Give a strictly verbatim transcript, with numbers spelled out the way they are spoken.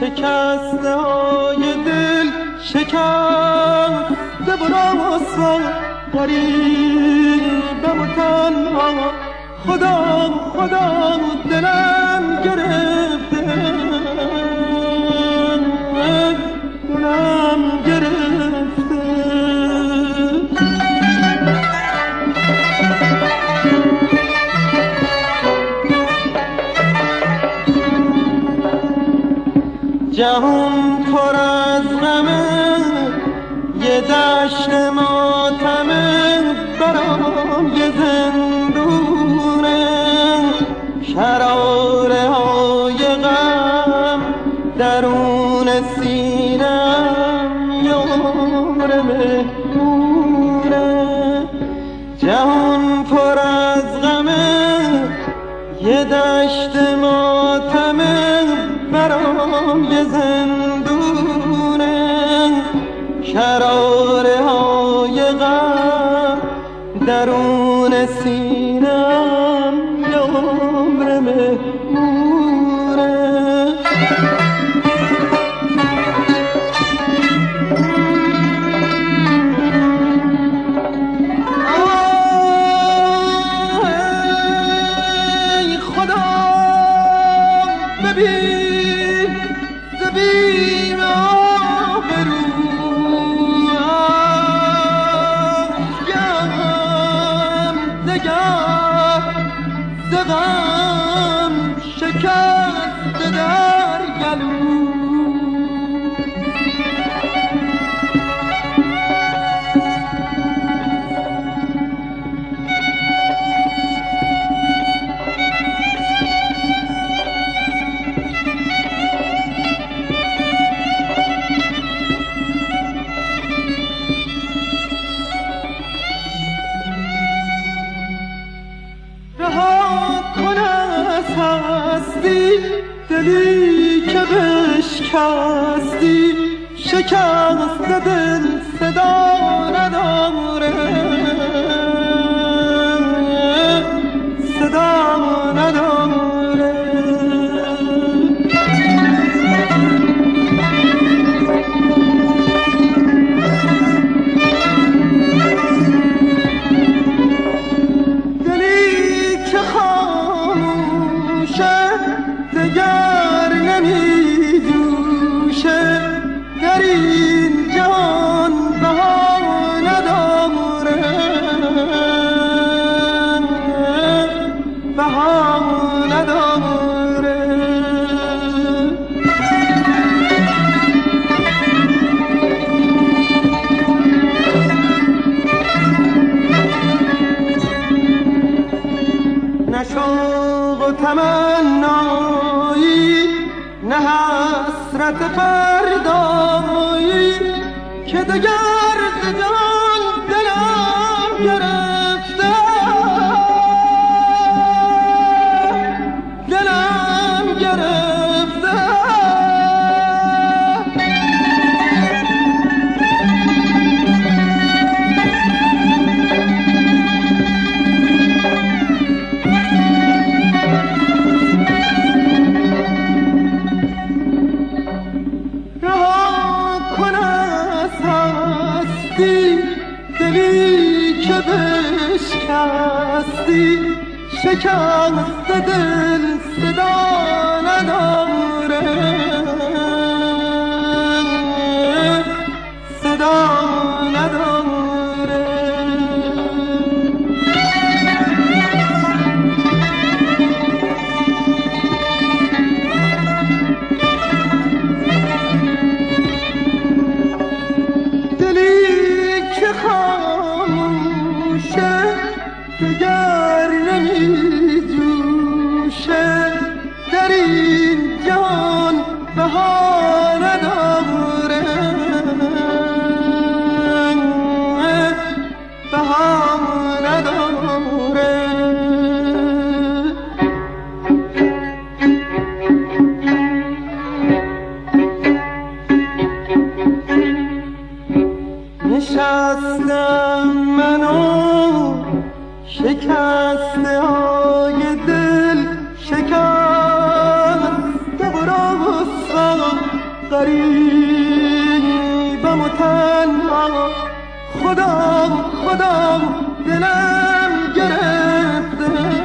شکسته های دل شکسته و راسا غریبم و تنها خدا خدا دلم گرفته دلم گرفته جهان پر از غمه یه دشت ماتمه برام یه زندونه شراره های غم درون سینم یار مهمونه جهان پر از غمه یه دشت ماتمه برام یه زندونه شراره های غم درون سینم یار مهمونه ای خدا ببین زبیم آبرو یم دگر دغم شکست در گلو دلی که بشکستی شکست دل صدا نداره صدا نداره دلی که خاموشه دگر نمی دوشه در این جهان بها نداره بها نداره نه شوق و تمنایی نه حسرت فردایی که دگر ز جان دلم گرفته دلم گرفته دلی که بشکستی شکست دل صدا نداره صدا نداره خاموشه دگر نمی جوشه در این غریبم و تنها، خدا خدا دلم گرفته.